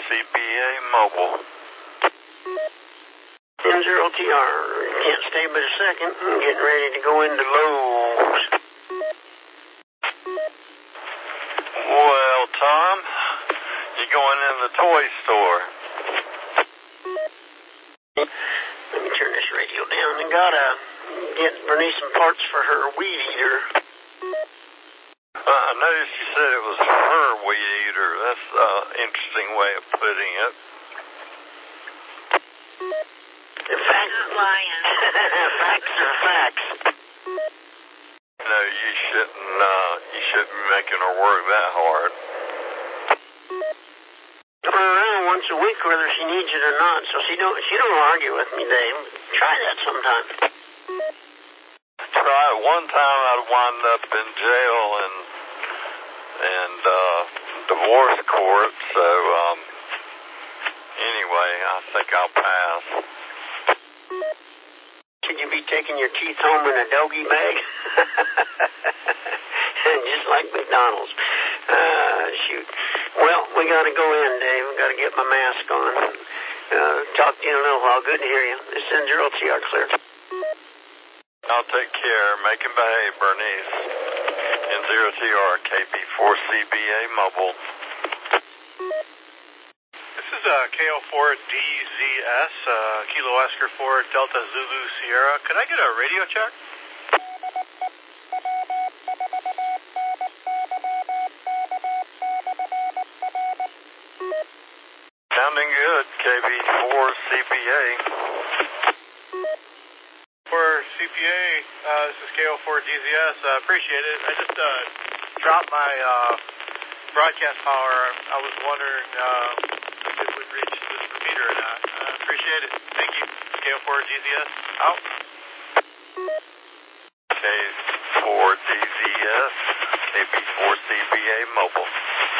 CBA Mobile. N0TR. Can't stay but a second. I'm getting ready to go into Lowe's. Well, Tom, you're going in the toy store. Let me turn this radio down. I gotta get Bernice some parts for her weed eater. I noticed you said it was her weed eater. That's an interesting way of putting it. Facts. Not lying. Facts are facts. No, you shouldn't be making her work that hard. I'm around once a week whether she needs it or not, so she don't argue with me, Dave. Try that sometime. Try it. One time I'd wind up in jail and divorce court, so anyway, I think I'll pass. Should you be taking your teeth home in a doggy bag? Just like McDonald's. Shoot. Well, we got to go in, Dave. We got to get my mask on. Talk to you in a little while. Good to hear you. This is N0TR clear. I'll take care. Make him behave, Bernice. N0TR, KB4CBA Mobile. This is KO4DZS, Kilo Oscar 4 Delta Zulu Sierra. Could I get a radio check? Sounding good, KB4CBA. For CPA, this is KO4DZS. Appreciate it. I just dropped my broadcast power. I was wondering if it would reach this repeater or not. Appreciate it. Thank you. KO4DZS, out. K4DZS, KB4CBA Mobile.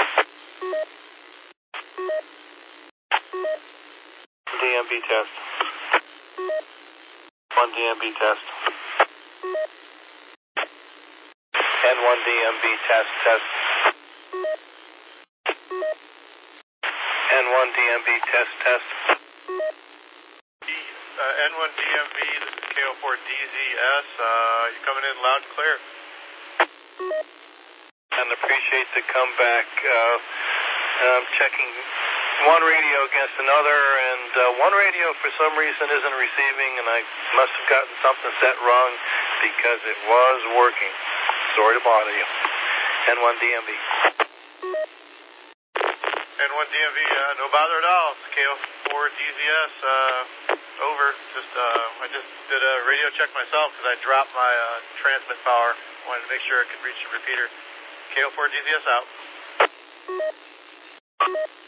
DMB test. 1 DMB test. N1 DMB test. N1 DMB test. N1 DMB, this is KO4DZS. You're coming in loud and clear. And appreciate the comeback. I'm checking one radio against another, and one radio for some reason isn't receiving, and I must have gotten something set wrong because it was working. Sorry to bother you. N1 DMB. N1 DMV, no bother at all. It's KO4DZS, over. I just did a radio check myself because I dropped my transmit power. Wanted to make sure I could reach the repeater. KO4DZS out.